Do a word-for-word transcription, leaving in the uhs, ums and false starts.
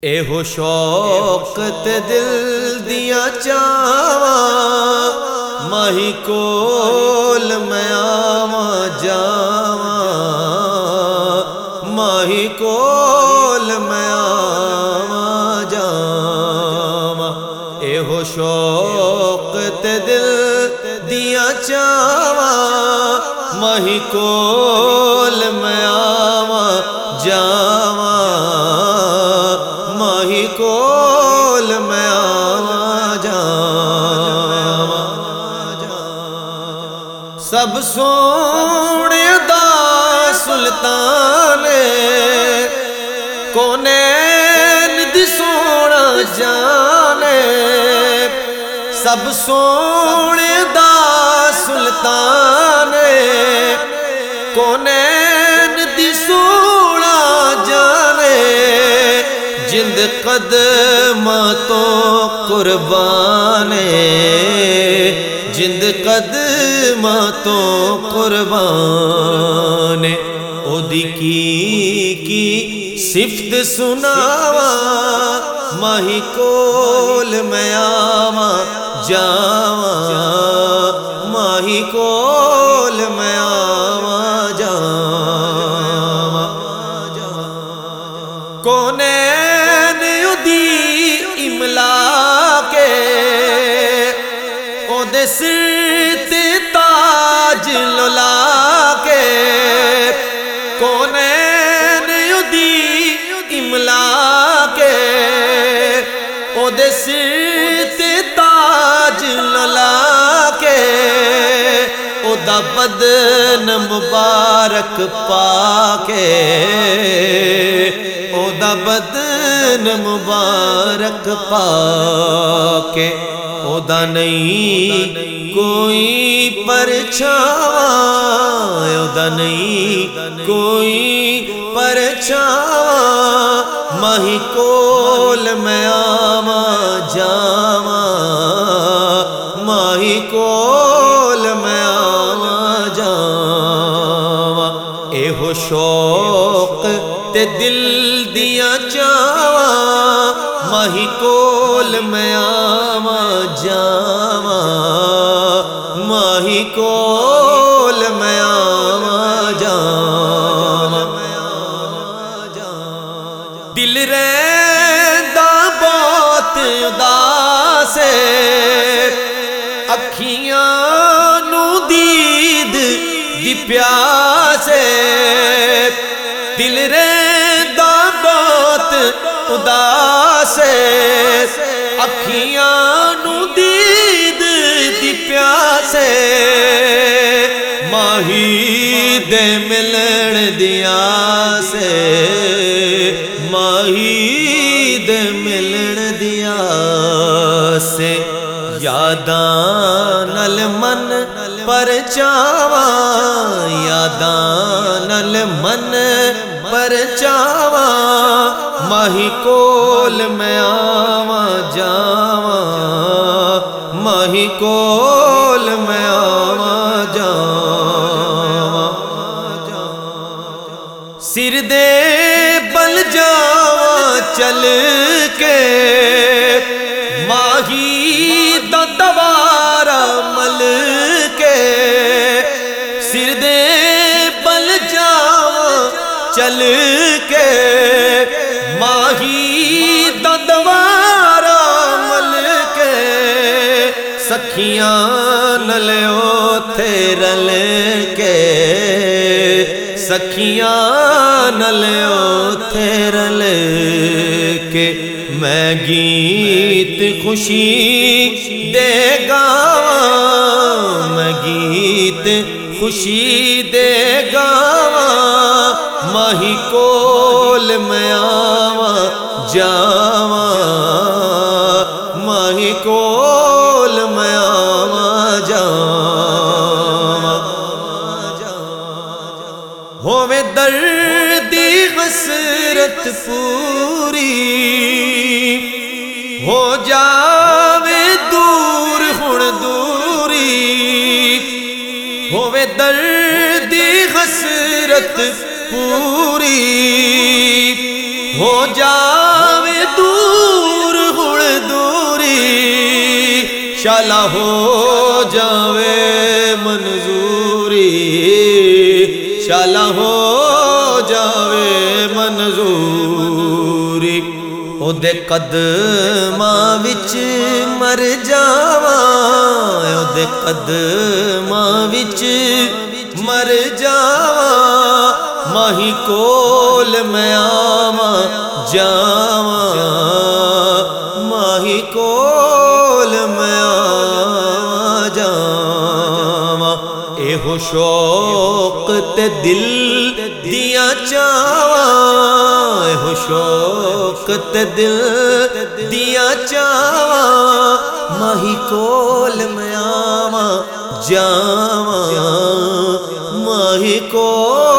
اے ہو شوق تے دل دیا چاواں، ماہی کول میں آواں جاواں، ماہی کول میں آواں جاواں۔ اے ہو شوق تے دل دیا چاواں، ماہی کول میں آواں جاواں، ماہی کول میں آواں جاواں۔ سب سونے دا سلطان کونین دی سونا جانے، سب سونے دا سلطان کونین دی سونا جانے، جند قدماں تو قربان، جند قدماں تو قربان۔ او دی کی کی صفت سناواں، ماہی کول میں آواں جاواں، ماہی کول میں آواں جاواں۔ کونین دی املا کے او دے سر تے تاج لولا کے، کونین دی املا کے او دے سر تے تاج لولا کے، او دا بدن مبارک پا کے، او دا بدن مبارک پا کے، او دا نہیں کوئی پرچھاواں، او دا نہیں کوئی پرچھاواں، ماہی کول میں آواں جاواں، ماہی کول میں آواں جاواں۔ اے ہو شوق تے دل دیا چاواں، ماہی کول میں آواں جاواں، ماہی کول میں آواں جاواں۔ دل رہندا بہت اداس اکھیاں نو دید دی پیاس، دل رہندا بہت اداس اکھیاں نو دید دی پیاس، ماہی دے ملن دی آس، ماہی دے ملن دی آس۔ یاداں نال من پرچاواں، یاداں نال من پرچاواں، ماہی کول میں آواں جاواں، ماہی کول میں آواں جاواں۔ سر دے بل جاواں چل کے، ماہی دا دوارا مل کے، سر دے بل جاواں چل کے، ماہی دا دوارا مل کے، سکھیاں نال اوتھے رل کے، سکھیاں نال اوتھے رل کے، میں گیت خوشی دے گاواں، میں گیت خوشی دے گاواں، ماہی کول میں آواں جاواں، ماہی کول میں آواں جاواں۔ ہووے دردی حسرت پوری، ہو جاوے دور ہن دوری، ہووے دردی حسرت پوری، ہو جاوے شالا ہو جاوے منظوری شالا ہو جاوے منظوری او دے قدماں وچ مر جاواں او دے قدماں وچ مر جاواں ماہی کول میں آواں جاواں ماہی کول میں آواں جاواں اے ہو شوق تے دل دیاں چاواں اے ہو شوق تے دل دیاں چاواں ماہی کول میں آواں جاواں ماہی کول